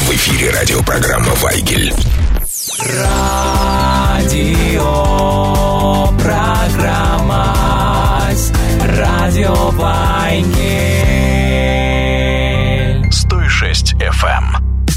В эфире радиопрограмма «Вайгель». Радиопрограмма «Радио Вайгель». 106 FM.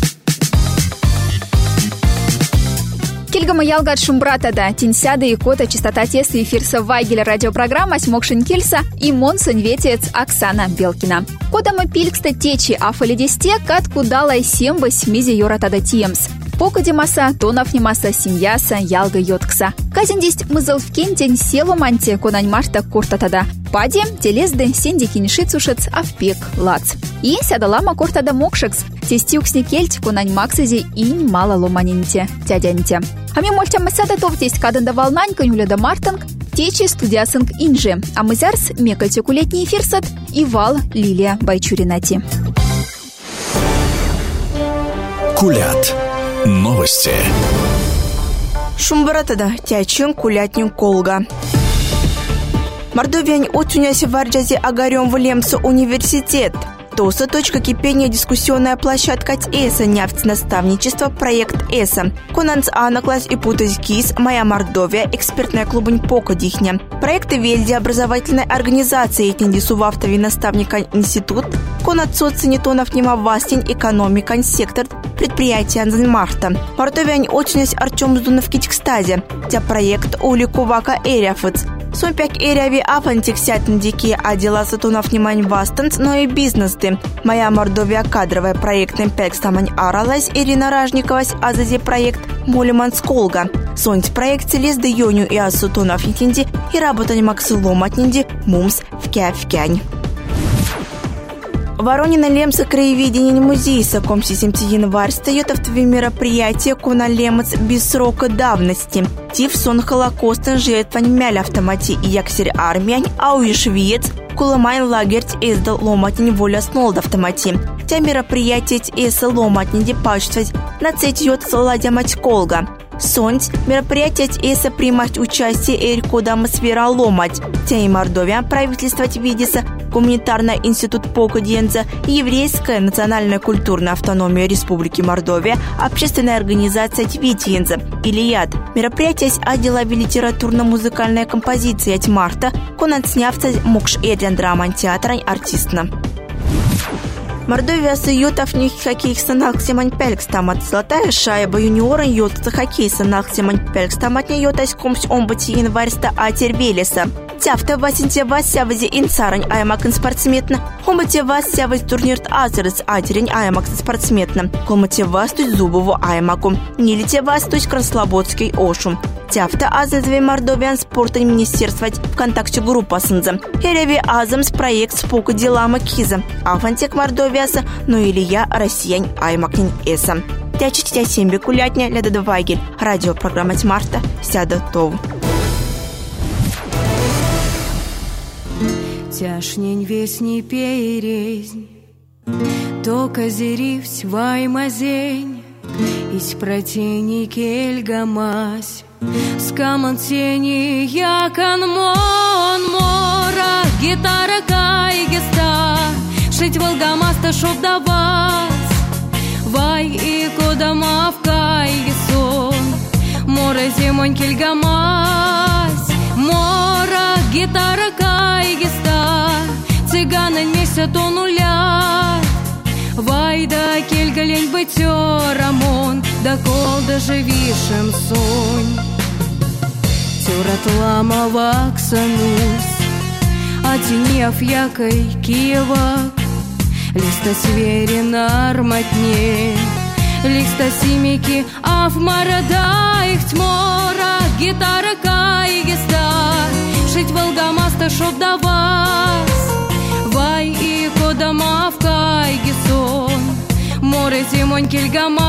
Кельгама ялгат шумбратада, тинсяда и кота частота теста эфирса Вайгеля радиопрограмма Смокшин Кильса и Монсон ветец Оксана Белкина. Кодама пилькста течи афалидесте катку далай сембась мизи йоратада тиемс. Покоди маса, тонов немаса, семьяса, ялга йоткса. Казиндесть мызыл в кентень селу манте конань марта куртатада. Паде телезды сенди киншицушец авпек лац. И сядалама куртада мокшекс. Тестюксни кельть конань максизи инь мало ломанинте тядянте. Ами мольтям масада товтесть каданда волнанька юляда мартанг. Течи студиясынг инжи. А мызярс мекатекулетний эфирсат и вал Лилия Байчуринати. Кулят. Новости. Шумбаратада тячин кулятнин колга. Мордовиань отюняси варджази агарем в Лемсу университет. ТОСа точка кипения дискуссионная площадка ЭСА нефть наставничество проект ЭСА. Конанц Анна класс и путать КИС Моя Мордовия экспертная клубань пока дихня. Проекты Вельди образовательной организации этнидису в автове наставника институт. Конат социнитонов нема вастень экономика сектор предприятия Анзенмарта. Мордовиань отюнясь Артем Здунов китикстазе. Тя проект Уликовака Эриафыц. Сомпяк Эриави афантик сятн дики а дела сатунов внимань вастанц, но и бизнес-ды. Моя Мордовия кадровая проектным пекстамань аралась Ирина Ражниковась, а зази проект Молиман Сколга. Сонть проект целезды Йоню и асутунов итинди и работань максилом отнинди мумс в кянь. Воронина Лемса краеведение музей сакомси 7 январь встает в мероприятие Кона Лемец без срока давности. Тив сон Холокостен жертвань мяль автомати и яксер армиань, а у швец Куламайн лагерть издал ломатень воля снолд автомати. Тя мероприятие эса ломатень депачствовать на цетьет саладя мать колга. Сонть мероприятие эса примать участие Эрикода атмосфера ломать. Тя и Мордовия правительство видится Гуманитарный институт Покоденца, Еврейская национальная культурная автономия Республики Мордовия, Общественная организация Твитиенца, Илияд. Мероприятие с отдела литературно-музыкальная композиция от марта, конанцнявца Мокш Эдриан Драман театра артистна. Мордовия союзов них хоккей санах семань пелькстамат золотая шайба юниора йотца хоккей санах семань пелькстамат не йотась комсь омбати январьста атервелеса. Тяфта васинте васявази инсарань аймакын спортсметна, хомате васявази турнирт азерец атерень аймакын спортсметна, комате вастусь зубову аймаку, нилите вастусь краслободский ошум. Тяфта азазве Мордовиан спорта министерствовать в контакте группа сынза. Хереви азамс проект спока делама киза. Афантек Мордовиаса, но или я россиян аймакнин эса. Тячить сембе кулятня ляда Вайгель. Радиопрограмма Марта сяда тов. Тяшнень весни перезнь, то козерivсь ваймазень, ись протени кельгамась, скаман тени якан мон мора, гитара кайгеста, шить волгамаста шоп давас, вай и кодама в кайгесон, мора зимонь кельгамась, мора гитара кайгеста, цыгана меся то нуля. Вайда кельгалень бытерамон, да кол даже вишем сонь. Тюрат лама ваксанус, отенев якой киевак, листа сверен арматне, листа симики, а в марада их тьмора, гитара кайгеста, шить волгамаста шоп да вас, вай и кодама в кайгесон, море зимонь кельгамась,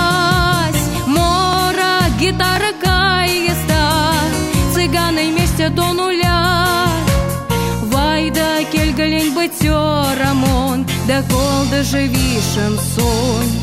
мора гитара кайгеста, цыганы вместе до нуля, вайда кельгалень бытерамон, да кол даже вишем сонь.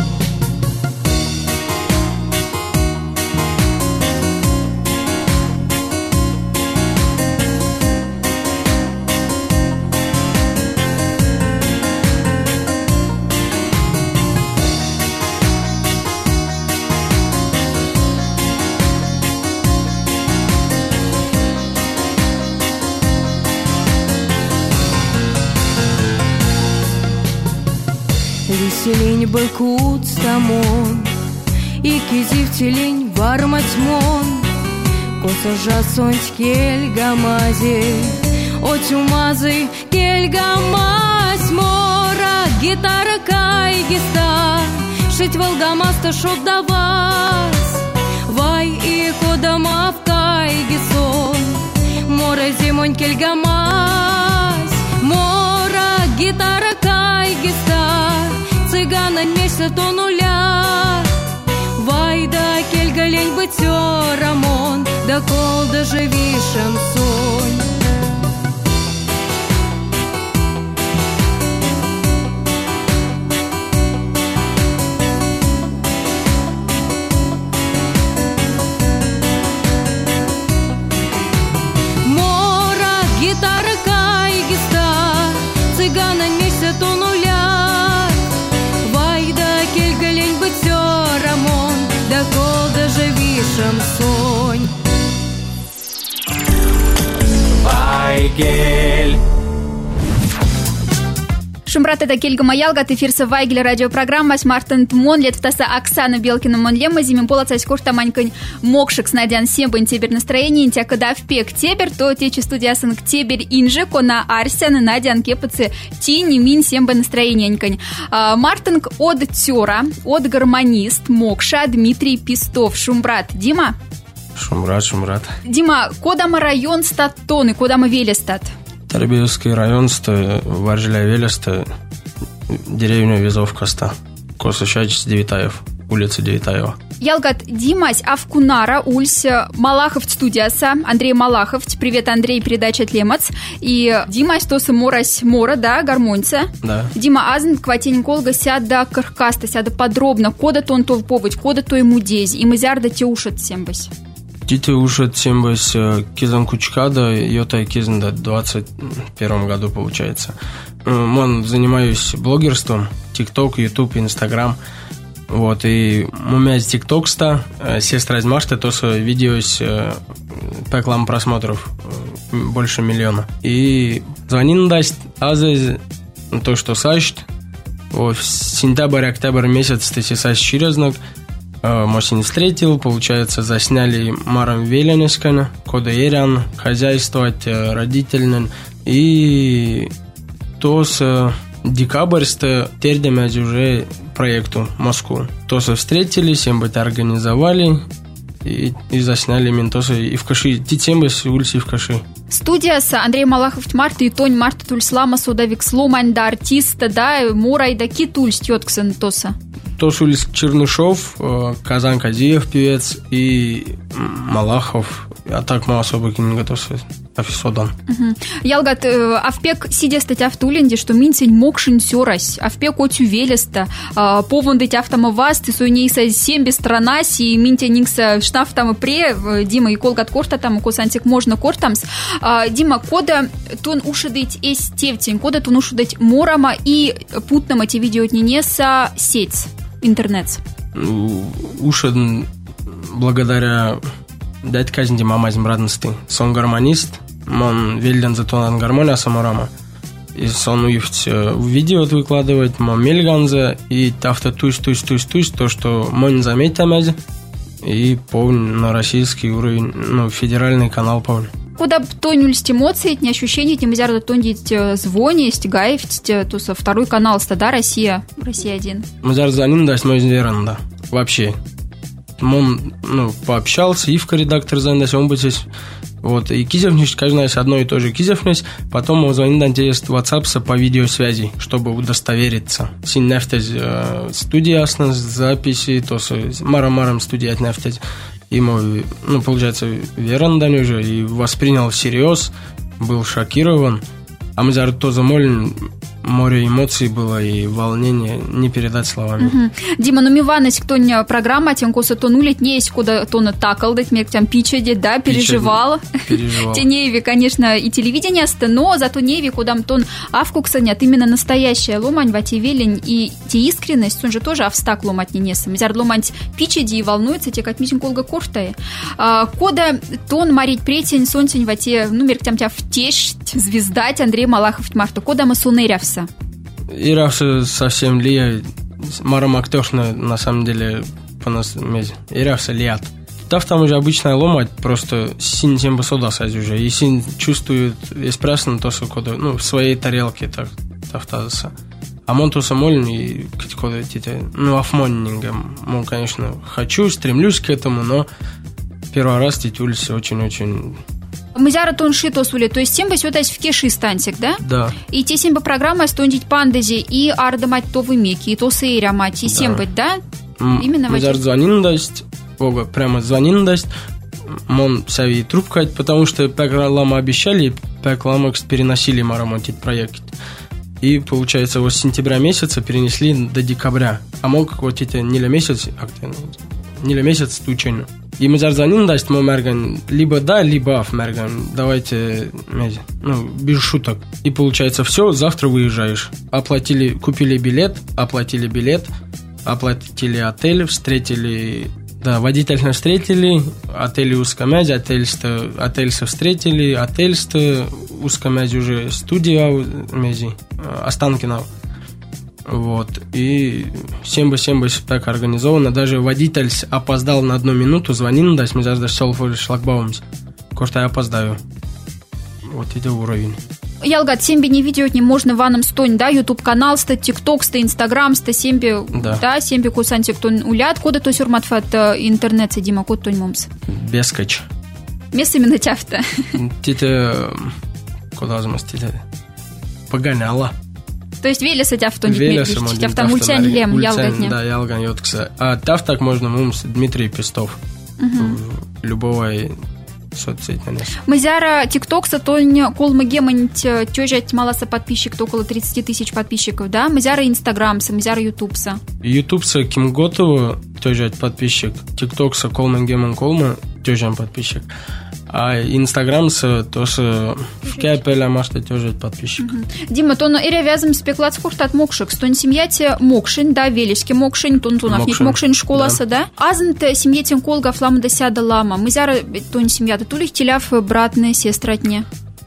веселень быкут стамон, и кизив телень варматьмон, коса жасонть кельгамази, отюмазы кельгамазь, мора гитара кайгиста, шить волгамаста шоп да вас, вай и кодама в кайгисон, мора зимонь кельгамазь, мора гитара кайгиста, цыгана месяц до нуля, вай да кельгалень бытёрамон, да кол да живишем сонь. Мора гитара кайгиста, цыгана месяц до нуля, вай да кельгалень бытёрамон, да кол да живишем сонь. Вайгель. Шумбрат это кельга маялгат эфирса Вайгель радиопрограмма с Мартин Тмон летвтаса Оксана Белкина Монлема зимин полацась кошта манькань мокшик с надян сембань тебер настроение интя когда в пек тебер то течи студиясын к тебер инже кона арсян надян кепацы тини мин сембань настроение инкань Мартин от тёра от гармонист мокша Дмитрий Пистов. Шумбрат Дима. Шумрат. Дима, кодама район стат тоны, кодама велестат? Тарбиевский район, Варжиля Велеста, деревня Визовка-ста, Косачач Девитаев, улица Девитаева. Ялгат Димась Авкунара, Ульс, Малахов студияса, Андрей Малахов, привет, Андрей, передача Тлемац, и Димась тоса Морась Мора, да, гармонца. Да. Дима Азн, Кватень Колга, сяда каркаста, сяда подробно, кода то он то вбовыть, кода то ему дезь, и мызярда те ушат сембась. Дите ушат сембась кизан кучкада, йота кизан до 21 году получается. Мон занимаюсь блогерством, ТикТок, Ютуб, Инстаграм. Вот, и у меня есть ТикТок-ста, сестра из Машты, то со видеос пеклам просмотров больше 1 миллиона. И звонин даст, азы, то, что сащт, в сентябрь-октябрь месяц ты сась чирезнак, Мосин встретил, получается, засняли Маром Веленескана, Кода Эрян, хозяйствовать родительным. И то с декабрьста тердемять уже проекту Москву. То со встретились, им бы организовали и засняли ментоса и в Каши. Титембес улицы в Каши. Студия с Андрей Малахов Марта и Тонь Марта Тульслама Судавик Сломань да артиста, да, Мурай да Китульс Тётксан Тоса. Тос улиц Чернышов, Казан Кадиев певец и Малахов. А так мы особо не готовы. Содан. Ялгат, авпек сидя статья в Туленде, что минцень мокшин сёрась, авпек отю велеста, повондыть автомоваз, ты суйней со 7 без странаси, и минтя никса штаф там и пре, Дима и колгат корта там, косантик можно кортамс. Дима, кода тон ушидыть эс тевтень, кода тон ушидыть морама и путнама те видео отненеса сеть, интернет. Ушид благодаря дядь казнди мамазим радности. Сон гармонист, он велден за тонан гармония саморама. И сон уивть видео выкладывать, мон мельганза, и тафта тусь, то, что мон заметь амязи, и полн на российский уровень, федеральный канал полн. Куда тонюльсть эмоции, не ощущения, тем изярда тонить звонить, гаевть, то со второй канал стада Россия 1. Мы зараз за ним даст мой зверан, да, вообще. Он, пообщался, и в редактор занялся, он будет здесь. Вот, и Кизевнич, каждый раз одно и то же Кизевнич, потом он звонит на телефон WhatsApp по видеосвязи, чтобы удостовериться. Син нефтез студия ясно, записи, то с маром студия нефтез. Ему, получается, верен дань уже, и воспринял всерьез, был шокирован. А мы зараз то замолим, море эмоций было и волнение, не передать словами. Дима, миваность, кто не программа, тем коса тонулить не есть, куда тона такал, дать мне тем пичеди, да, переживал. Те неви, конечно, и телевидение, но зато неви, куда тон авкукса нет, именно настоящая ломань, вати велень, и те искренность, он же тоже австак ломать не несом. Зар ломать пичеди и волнуется, те как митинг колга куртае. Кода тон марить претень, сонтень, вати, мерк тем тя втесть, звездать, Андрей Малахов Марта, кода мы сунерявся. ирахсы совсем лия, марам актёшна на самом деле по нас мezi, ирахсы лиат. Там уже обычная ломать, просто син тем бы сода садь уже, и син чувствует эспрессо то, что в своей тарелке так тафтазаса. А мон то самолин и куда афмонингом, мол, конечно, хочу, стремлюсь к этому, но первый раз титулись очень-очень. Мы зара тонши то сули, то есть тем бы сюда в кеши стантик, да? Да. И те сим бы программа стонтить пандази и ардамать то вымеки, и то сейря мать, и сим быть, да? Именно мы зара звонин даст, Бога, прямо звонин даст, мон сави трубкать, потому что программа обещали, программу переносили марамонтить проект. И, получается, вот с сентября месяца перенесли до декабря. А мог вот эти неля месяц тучен. И мы звоним, даст мы мерган либо да, либо аф мерган. Давайте, без шуток. И получается, все, завтра выезжаешь. Купили билет, оплатили отель, встретили. Да, водитель нас встретили, отель узкомязи, отель встретили, отель узкомязи уже студия мези, Останкино. Вот. И всем бы так организовано. Даже водитель опоздал на 1 минуту, звонил, да, мы зараз даже шлагбаум. Кошта я опоздаю. Вот это уровень. Ялгат, семби не видео не можно ваном стонь, да, YouTube канал, ста TikTok, ста Instagram, ста семби, да, семби кусантик тон улят, кода то сюрматфат интернет сидима, код тонь момс. Бескач. Место именно тяфта. Тите, куда замостите? Погоняла. То есть велеса тяфтон дитметлич, тяфта мультян лем, ялгатня. Да, ялган йоткса. А тафтак можно момс Дмитрий Пестов. Любого соцсеть на нас. Мы зара TikTok тонь колма гемонить тёжать маласа подписчиков, около 30 тысяч подписчиков, да? Мы зара Инстаграмса, мы зара Ютубса. Ютубса Ким Готова тёжать подписчик, TikTokса колма гемон колма тёжан подписчик. А Инстаграмса тоже в капеля машта тёжать подписчик. Дима, то на эре вязом спеклац хуртат мокшик, стон семьяте мокшин, да, велишки мокшин, тунтунов нет мокшин школаса, да? Азант семьетин колга фламда сяда лама. Мы зара тон семья тулих теляв братные сестратне.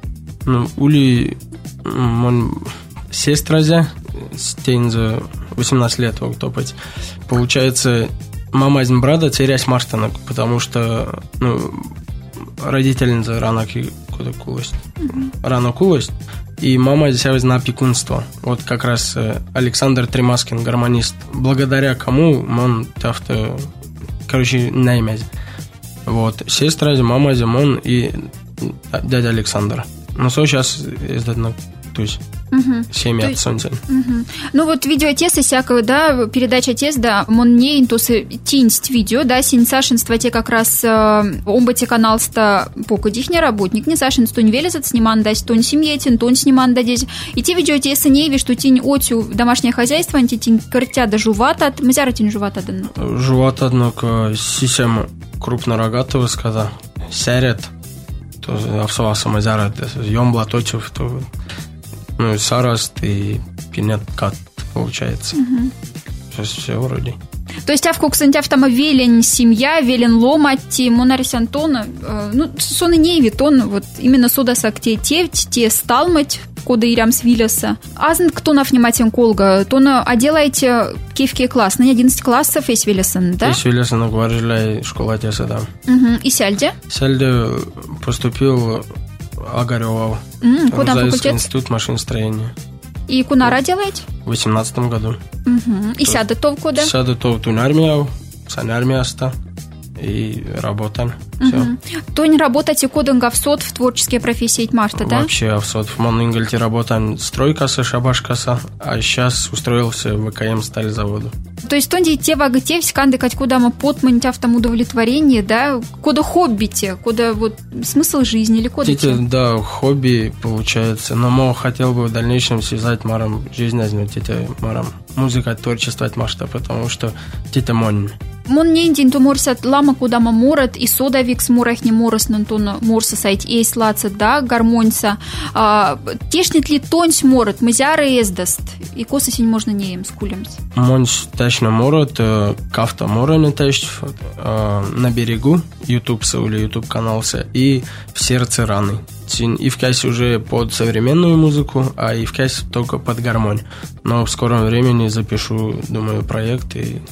Ули мон сестразя стейн за 18 лет топать. Получается, мама из брата терясь марштанок, потому что родительница рано кулость, и мама здесь на опекунство. Вот как раз Александр Тремаскин, гармонист, благодаря кому он тафта, наймять. Вот, сестра, мама, Зимон и дядя Александр. Но сейчас издано, то есть семья от солнца. Ну вот видео теста всякого, да, передача теста, да, мон не интусы тинсть видео, да, син сашинство те как раз омбате канал-ста покудих не работник, не сашинство не велезат сниман дать, тон семьетин, тон сниман дадесь. И те видео теста не ви, что тинь отю домашнее хозяйство, анти тинь картя да жувата, мазяра тинь жувата да. Жувата, однако, сисем крупнорогатого сказа, сярет, то овсова мазяра, ёмбла точев, то сараст и пинет кат, получается. Сейчас все вроде. То есть, авку ксантяв там велен семья, велен ломати, монарис Антона, соны не витон, вот именно содасак те сталмать, кода ирям свиляса. Азн кто на внимателен колга, то на делаете киевский класс, на 11 классов есть вилясан, да? Есть вилясан, говорили, школа теса, да. И сяльде? Сяльде поступил Огарева в Заевский институт машиностроения. И кунара делаете? В 2018 году. И сяда то в кода? Сяда то в тунармия, санармияста и работаем. То не работаете кодинга в сот в творческие профессии Марта, да? Вообще в сот. В Монингальте работаем стройкаса, шабашкаса, а сейчас устроился в ВКМ сталезаводу. То есть тонди те вагате сканды кать куда мы потманить автом удовлетворение, да? Куда хоббите, куда вот смысл жизни или куда? Да, хобби получается. Но мы хотел бы в дальнейшем связать маром жизнь, маром музыка, творчество от Машта, потому что тета монь. Мон не день то морсат лама куда морат и содавик с мурах не морос нантон морса сайт есть лаца да гармоньца. Тешнет ли тонь морат мызяры ездаст и косы сень можно не им скулемс. Монс точно морат кафта мораны тащ на берегу YouTube или YouTube канался и в сердце раны. И в кайсе уже под современную музыку, а и в кайсе только под гармонь. Но в скором времени запишу, думаю, проект и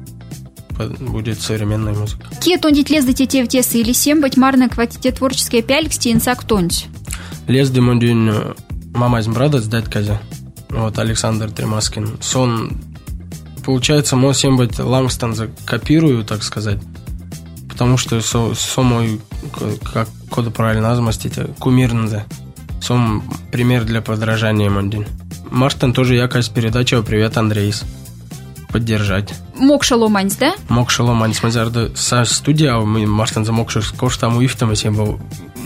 будет современная музыка. Ке тондить лез до те в тесы или сем быть марно кватите творческие пяльк стенцак тонь. Лез демондин мама из брата сдать казя. Вот Александр Тремаскин. Сон получается, мой всем быть Лангстон копирую, так сказать. Потому что мой, как кода правильно назвать, кумирнзе. Сом пример для подражания Мандин. Мартин тоже якась передача «Привет, Андрейс». Поддержать. Мок шаломанс, да? Мок шаломанс. Мы со студия, мы Мартин за мок коштам уифтам, и был,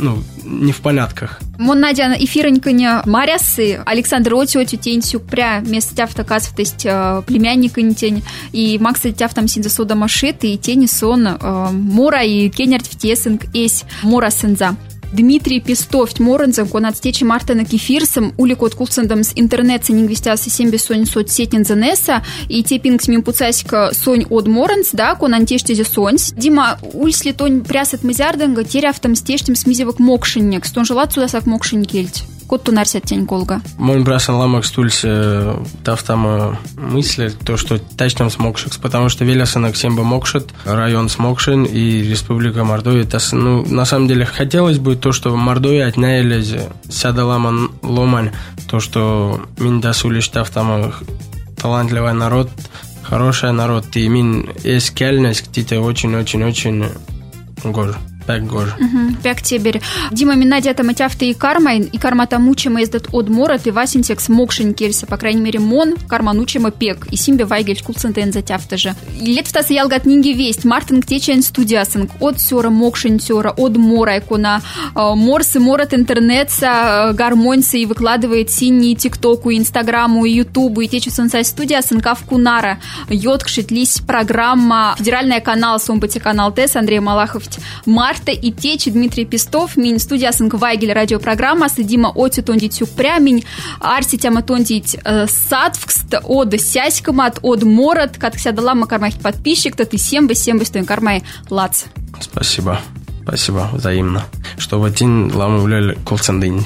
не в порядках. Мон Надя эфироньканя Марясы, Александр Отиотю тень сюпря вместо тяфта казв, то есть племянника не тень, и Макса тяфтам синза сода машит, и тени сон Мора и Кенерт в тесинг эсь Мора сенза. Дмитрий Пестов Морензом, конат стечи Мартина Кефирсом, уликот кулцендом с интернет сенингвистясы семь сонь соцсетин занеса, и те пинг с мим пуцаська сонь от Моренз, да, конан тештезе соньс. Дима, ульсли тонь прясат мызярденга, теряфтам стештем смизевок мокшинник, стон желат судасак мокшин кельть. Кот тунарсят тень колга. Мой брасан ламак стульсе тавтама мысли, то, что тачнем смокшикс, потому что Велясанок семба мокшит, район смокшин и Республика Мордовия. На самом деле хотелось бы то, что Мордовия отнялись сяда ламан ломань, то, что миндас улиш тавтама талантливый народ, хороший народ, и мин есть кельность, где-то очень-очень-очень гор. Пек гор. Пек тебер. Дима Минадя там тяфта и карма там учима ездат от морот и васинтекс мокшин кельса, по крайней мере мон, карма нучима пек, и симбе вайгель кулцентен за тяфта же. Лет втас ялгат нинги весть, Мартин ктечен студиасинг, от сёра мокшин сёра, от мора икона, морсы морот интернетса, гармоньса и выкладывает синие тиктоку, инстаграму, и ютубу, и течу сенсай студиасинг, авкунара, йоткшит лись программа, федеральная канал, сомбати канал ТЭС, Андрей Малахов, Марта и Течи, Дмитрий Пестов, мин студия Вайгель радиопрограмма, Сидима Оти тондить сюпрямень, Арси тяма тондить садвкст, от сяськамат, от морот, как вся дала макармахи подписчик, то ты сембы стоим кармай лац. Спасибо, взаимно. Что в один ламу уляли колцендинит.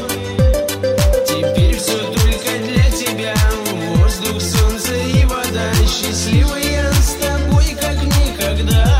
Воздух, солнце и вода. счастливые с тобой, как никогда.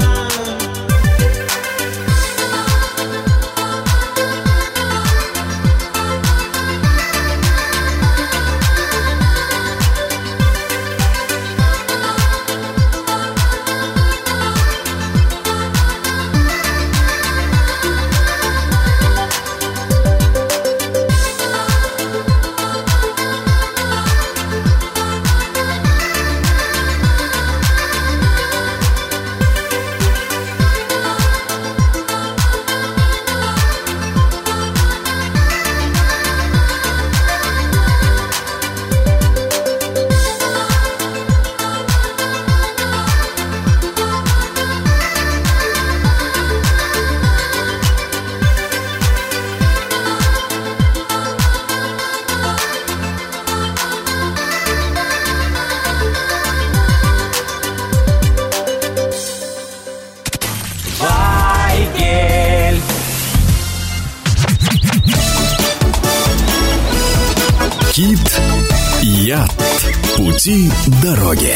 Кит-Яд. Пути дороги.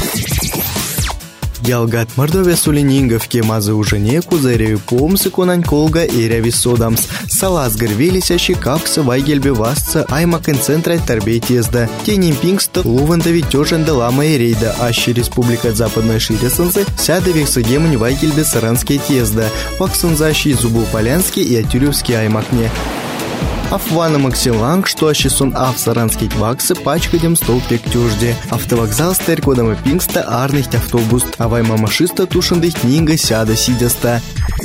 Ялгат мордове сулининговке мазы уже не кузарею помсы конань колга и рявисодамс. Салаз горвелисящий капса вайгельбе васца аймакын центра торбейт езда. Теним пингста лувандави тёжен де лама и рейда, ащи республика западной ширесанцы сядовик сагемунь вайгельбе саранские тезда. Ваксанзащий зубу полянский и атюревский аймакне. Афвана Максиланг, что ащисон авсаранский ваксы пачкадем столпек тюжде. Автовокзал стер кодам и пингста арнихт автобус, а вайма машиста тушандых нинга сяда сидяста.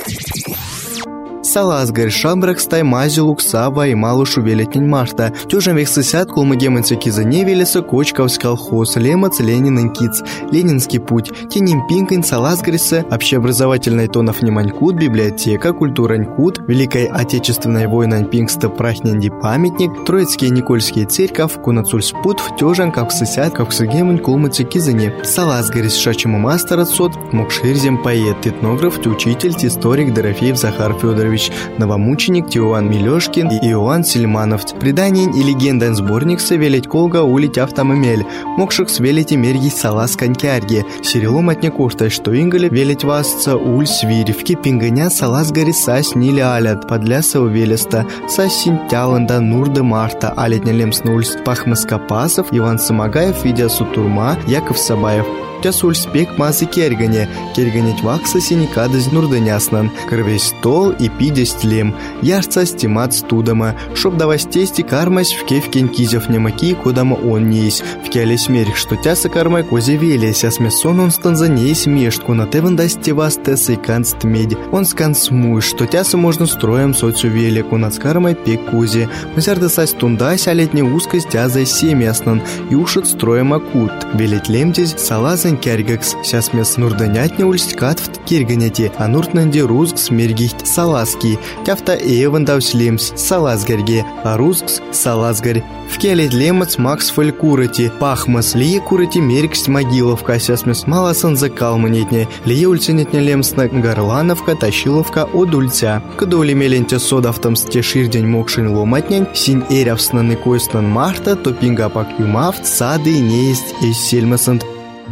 Салазгарь шамбракстай мази луксава и малу шувелетнень марта. Тюжем век сосяд кулмагеманцы кизане велеса кочкавс колхоз, лемац Ленинин киц, Ленинский путь, теним пинкань Салазгарьса, общеобразовательный тонов неманькут, библиотека, культуранькут, Великой Отечественной войны пингста прахненди памятник, Троицкие Никольские церковь, кунацульспут в тюжем как сосяд, как сагемань кулмацы кизане. Салазгарь шачему мастер отсот, мокширзем поэт, этнограф, учитель, историк Дорофеев Захар Федорович, новомученик Иоанн Милёшкин и Иоанн Сельманов. Предание и легенда сборник совелить колга улить автомомель, мокшик свелить и мерги салаз конькярги. Серилу матнякуртай, что ингале велить васца уль свирь, в кипинганя салаз гори сась нили алят, подлясова велеста, сась синтяланда нурда марта, алетня лемснуль, пахмаскопасов, Иван Самагаев, видя сутурма, Яков Сабаев. Тясуль спек мазы кергане вакса синикадыз нурданяснан, кровей стол и пидесть лем, ярца стимат студама, шоб давастести кармась в кевкен кизев немаки, кудама он неись, в кяле смерих, что тяса кармай козе велес, а смесон он станза неись мештку, на теван дасти вас теса и канст медь, он сканс муй, что тяса можно строем соцу велику, над кармай пек кузе, мазярда сась тундась, а летне узкость тязай семяснан, и ушит строем акут, велеть лемтесь, салаза кергакс, сейчас мес нурданятне ульсткат в кирганяти, а нуртнанди рузг смергихт салазки, тяфта эван давслемс салазгарге, а рузгс салазгарь. В келет лемац макс фалькурати, пахмас лие курати мерикс могиловка, сейчас мес маласан закалманетне, лие ульценетне лемсна горлановка, тащиловка от ульця. Когда улемелентя содавтам сте ширдень мокшин ломатнень, синь эрявснан и койснан марта, то пингапак юмавт, сады не есть и сельмасант.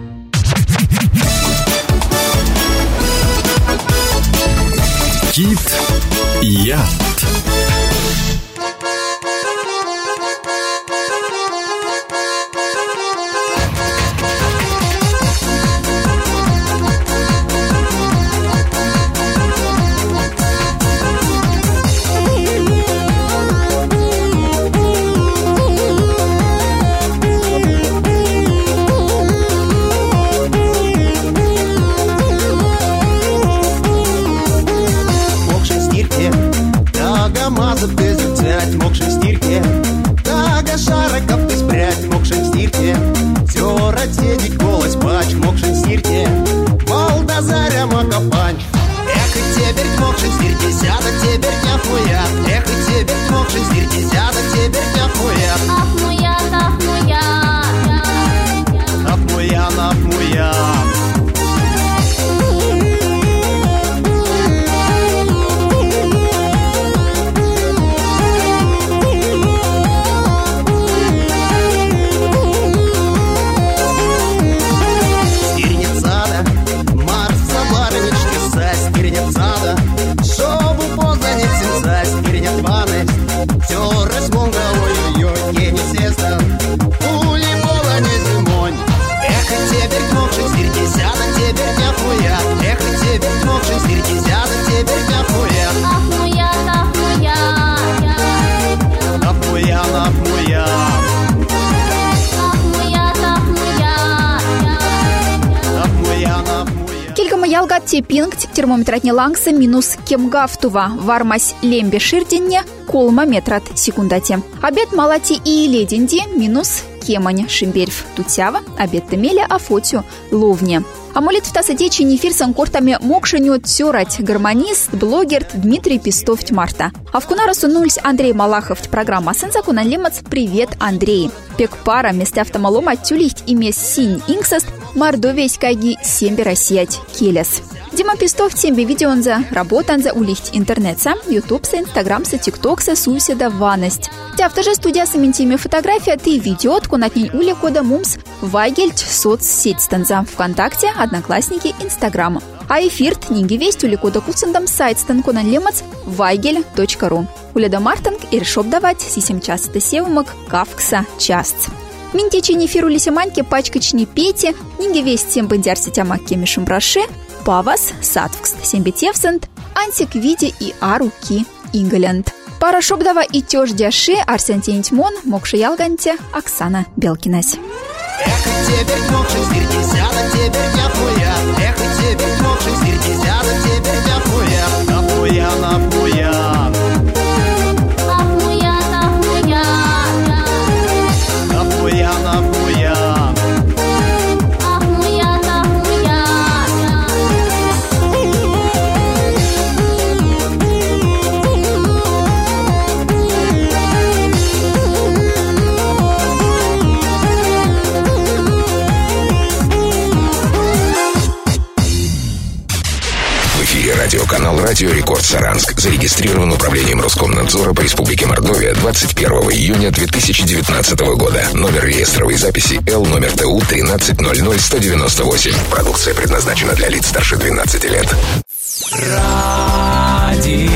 Кит-Яд. Ялгат тепинг термометрат не лангса минус кемгафтува, вармась лембе ширденне колма метрат секундате. Обед малати и леденди минус кемань шимберьф тутява, обед темеля афотю ловне. Амулет в тасадечи нефирсан кортами мокшеню тёрать гармонист, блогер Дмитрий Пестов Марта. А в кунара сунулись Андрей Малахов программа Сензакуна Лемац. Привет, Андрей. Пек пара место автомолома тюлихт имя синь инксаст мордовесь каги сембе рассиять келес. Дима Пестов тембе видеонза работанза улихт интернетса, ютубса, инстаграмса, тиктокса, суйседа ванность. Тяфта же студия с иментими фотография ты видео кунатнень уля кода мумс вайгельт соцсетьстанза ВКонтакте, Одноклассники, Инстаграм. А эфирт нинги весть ули кода куцендам сайт станконан лемац vaigel.ru. Уледа мартанг и решоп давать сисем часто севмак кавкса част. Минтечи нефирули семаньки пачкачни пети, нинги весть тем бандярси тяма кемишем браше, павас, садвкст, сембетевсент, антик виде и аруки ингаленд. Пара шобдава и тёж дяши Арсентий Тьмон, мокши ялганте Оксана Белкинась. Эх, теперь мокши зирдизяна, теперь няхуя. Эх, теперь мокши зирдизяна, теперь няхуя. Афуян, афуян. Афуян, афуян. Афуян, афуян. Афуян, Радиоканал «Радио Рекорд Саранск» зарегистрирован управлением Роскомнадзора по Республике Мордовия 21 июня 2019 года. Номер реестровой записи Л номер ТУ 1300198. Продукция предназначена для лиц старше 12 лет. Радио